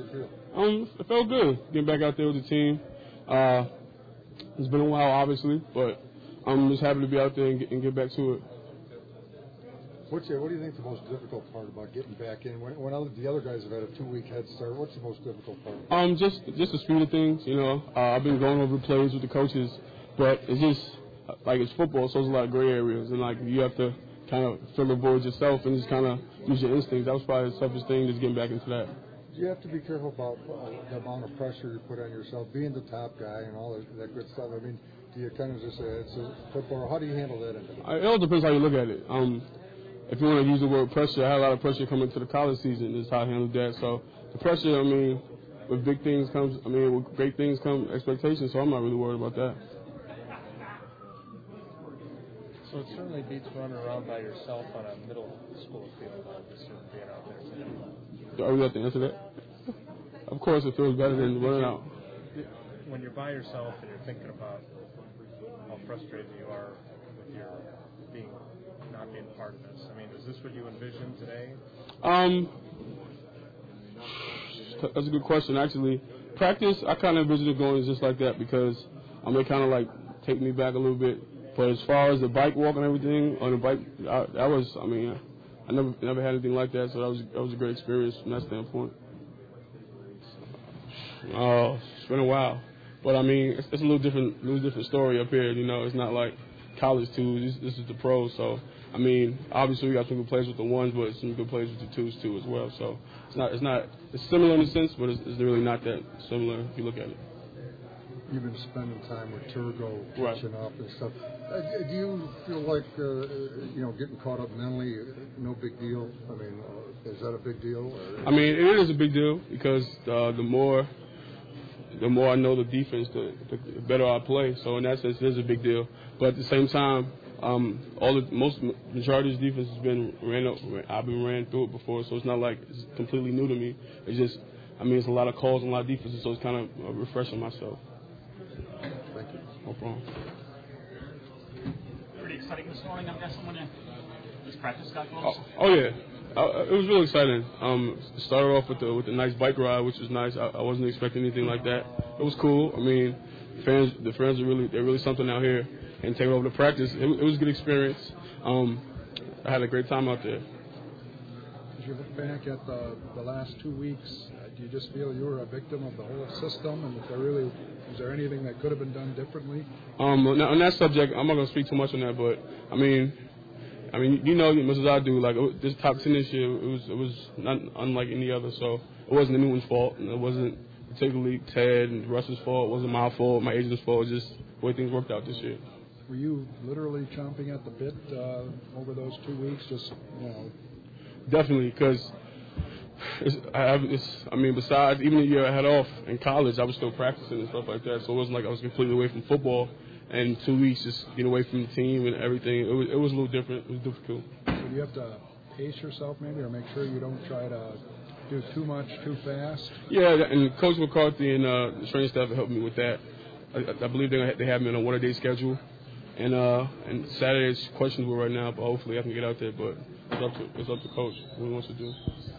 It felt good getting back out there with the team. It's been a while, obviously, but I'm just happy to be out there and get back to it. What do you think the most difficult part about getting back in? When the other guys have had a 2-week head start, what's the most difficult part? Just the speed of things. I've been going over plays with the coaches, but it's just like it's football, so there's a lot of gray areas, and like you have to kind of fill the voids yourself and just kind of use your instincts. That was probably the toughest thing, just getting back into that. Do you have to be careful about the amount of pressure you put on yourself, being the top guy and all that good stuff? I mean, do you kind of just say it's a football? How do you handle that? It all depends how you look at it. If you want to use the word pressure, I had a lot of pressure coming to the college season. Is how I handled that. So the pressure, with big things comes, with great things come expectations. So I'm not really worried about that. So it certainly beats running around by yourself on a middle school field, just being out there. Do I really have to answer that? Of course, it feels better than running out. When you're by yourself and you're thinking about how frustrated you are with your not being part of this, is this what you envision today? That's a good question. Actually, practice, I kind of envision it going just like that because they kind of like take me back a little bit. But as far as the bike walk and everything on the bike, I never had anything like that, so that was a great experience from that standpoint. It's been a while, but it's a little different story up here. It's not like college twos. This is the pros. So obviously we got some good players with the ones, but some good players with the twos too as well. So it's similar in a sense, but it's really not that similar if you look at it. You've been spending time with Turgo, right, catching up and stuff. Do you feel like, getting caught up mentally, no big deal? Is that a big deal? It is a big deal because the more I know the defense, the better I play. So in that sense, it is a big deal. But at the same time, majority of this defense has been I've been ran through it before, so it's not like it's completely new to me. It's just, it's a lot of calls and a lot of defenses, so it's kind of refreshing myself. Thank you. No problem. Pretty exciting this morning, I'm guessing, when this practice got going. Oh yeah. It was really exciting. Started off with the nice bike ride, which was nice. I wasn't expecting anything like that. It was cool. The fans are really something out here, and taking over the practice, it was a good experience. I had a great time out there. As you look back at the last 2 weeks, do you just feel you were a victim of the whole system, and is there anything that could have been done differently? On that subject, I'm not going to speak too much on that, but you know as much as I do, like this top 10 this year, it was not unlike any other. So it wasn't anyone's fault, and it wasn't particularly Ted and Russ's fault. It wasn't my fault, my agent's fault. It was just the way things worked out this year. Were you literally chomping at the bit over those 2 weeks? Definitely, because besides even the year I had off in college, I was still practicing and stuff like that. So it wasn't like I was completely away from football. And 2 weeks just get away from the team and everything. It was a little different. It was difficult. So do you have to pace yourself maybe, or make sure you don't try to do too much too fast? Yeah, and Coach McCarthy and the training staff helped me with that. I believe they have me on a one-a-day schedule. And Saturday's questionable right now, but hopefully I can get out there. But it's up to Coach what he wants to do.